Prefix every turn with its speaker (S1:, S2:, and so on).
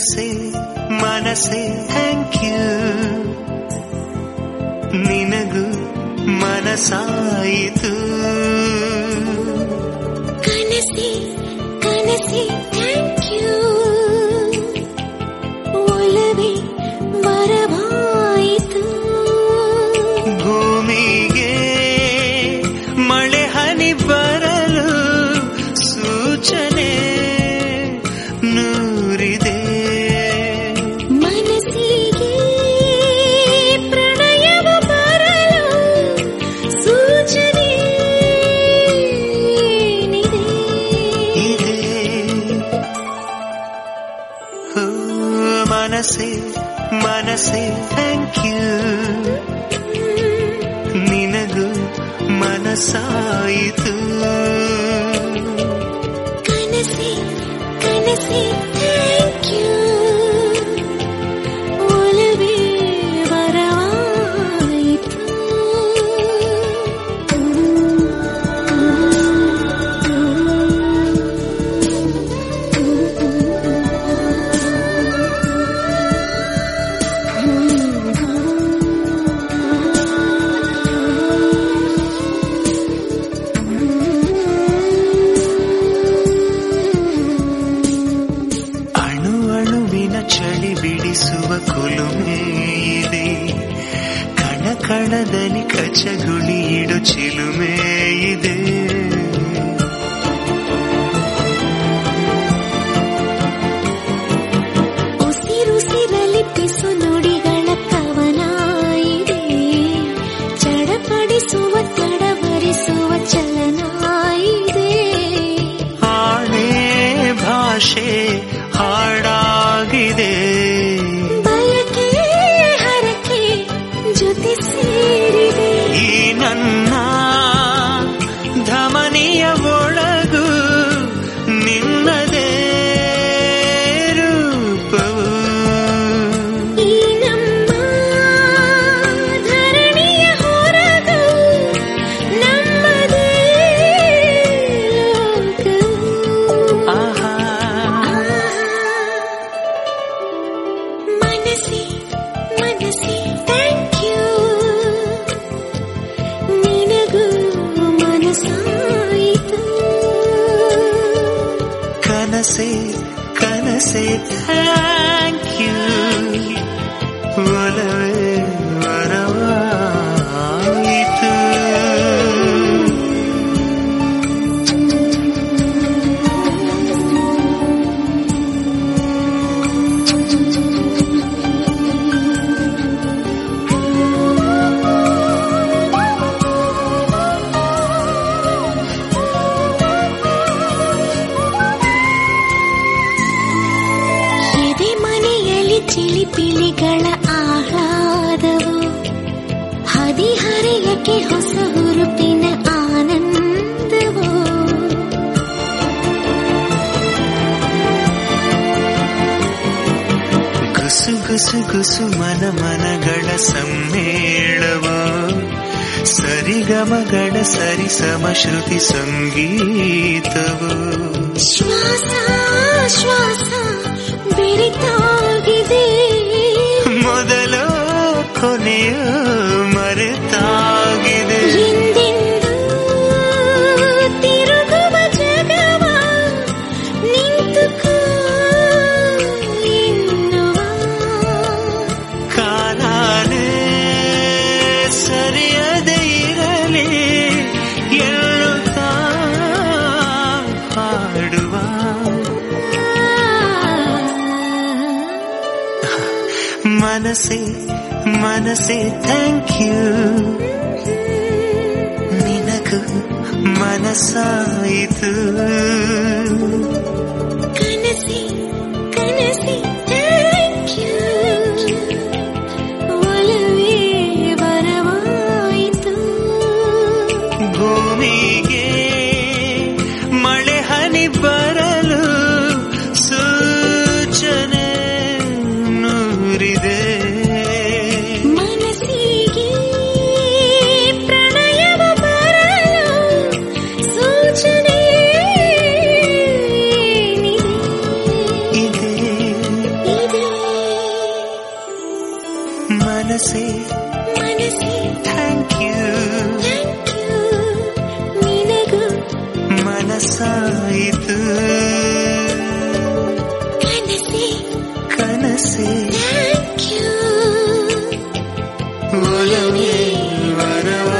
S1: ಮನಸೆ ಮನಸೆ thank you ನಿನಗೂ ಮನಸಾಯಿತು
S2: ಕನಸೆ ಕನಸೆ thank you ಒಲವೇ ವರವಾಯಿತು
S1: ಭೂಮಿಗೆ ಮಳೆ ಹನಿ ಬರಲು ಸೂಚನೆ ನೂರಿದೆ
S2: ಮನಸ್ಸಿಗೆ ಪ್ರಣಯವ ಬರಲು ಸೂಚನೆ
S1: ಇದೆ ಮನಸೆ ಮನಸೆ ಥ್ಯಾಂಕ್ ಯು ನಿನಗೂ ಮನಸಾಯಿತು
S2: ಕನಸೆ ಕನಸೆ ಥ್ಯಾಂಕ್ ಯು ಒಲವೇ ವರವಾಯಿತು
S1: ಅಣು ಅಣುವಿನ ಚಳಿ ಬಿಡಿಸುವ ಕುಲುಮೆ ಇದೆ ಕಣ ಕಣದಲ್ಲಿ ಕಚಗುಳಿ ಇಡು ಚಿಲುಮೆ ಇದೆ
S2: ಉಸಿರುಸಿರಲಿ ಪಿಸು ನುಡಿಗಳ ಕವನ ಇದೆ ಚಡಪಡಿಸುವ ತಡವರಿಸುವ ಚಲನ ಇದೆ
S1: ಆಣೆ ಭಾಷೆ ಹಾಡಾಗಿದೆ
S2: ಬಯಕೆ ಹರಕೆ ಜೊತೆ ಸೇರಿದೆ
S1: ಈ ನನ್ನ ಧಮನಿಯ ಒಳಗು ನಿನ್ನದೇ ರೂಪವು
S2: ಈ ನಮ್ಮ ಧರಣಿಯ ಹೊರಗು ನಮ್ಮದೇ ಲೋಕವು
S1: ಆಹಾ
S2: ಮನಸ್ಸೇ ಮನಸ್ಸೇ ಥ್ಯಾಂಕ್ ಯು ನಿನಗೂ ಮನಸಾಯಿತು
S1: ಕನಸೆ ಕನಸೆ ಥ್ಯಾಂಕ್ ಯು ಒಲವೇ ವರವಾಯಿತು
S2: ಎದೆ ಮನೆಯಲ್ಲಿ ಚಿಲಿಪಿಲಿಗಳ ಆಹ್ಲಾದವು ಹದಿಹರೆಯಕ್ಕೆ ಹೊಸ ಹುರುಪಿನ ಆನಂದವು
S1: ಗುಸು ಗುಸು ಗುಸು ಮನ ಮನಗಳ ಸಮ್ಮೇಳವ ಸರಿಗಮಗಳ ಸರಿಸಮ ಶ್ರುತಿ ಸಂಗೀತವು
S2: ಶ್ವಾಸ ಶ್ವಾಸ ಬೆರಿತಾಗಿದೆ
S1: ಮೊದಲು ಕೊನೆಯು ಮರೆತಾಗಿದೆ
S2: ಹಿಂದೆಂದೂ ತಿರುಗುವ ಜಗವ ನಿಂತುಕೋ ಎನ್ನುವ
S1: ಕಾಲಾನೇ ಸರಿಯದೇ ಇರಲಿ ಎನ್ನುತ್ತಾ ಹಾಡುವ ಮನಸೆ ಮನಸೆ ಥ್ಯಾಂಕ್ ಯು ನಿನಗೂ ಮನಸಾಯಿತು
S2: ಕನಸೆ ಕನಸೆ ಥ್ಯಾಂಕ್ ಯು ಒಲವೇ ವರವಾಯಿತು
S1: ಭೂಮಿಗೆ ಮಳೆ ಹನಿ ಬರಲು ಸೂಚನೆ ನೂರಿದೆ
S2: ಮನಸ್ಸಿಗೆ ಪ್ರಣಯವ ಬರಲು ಸೂಚನೆ ಇದೆ
S1: ಮನಸ್ಸೇ
S2: ಮನಸ್ಸೇ
S1: ಥ್ಯಾಂಕ್ ಯು
S2: ಥ್ಯಾಂಕ್ ಯು ನಿನಗೂ
S1: ಮನಸ್ಸಾಯಿತು
S2: ಕನಸೇ
S1: ಕನಸೇ
S2: ಥ್ಯಾಂಕ್ ಯು
S1: ಒಲವೇ ವರವ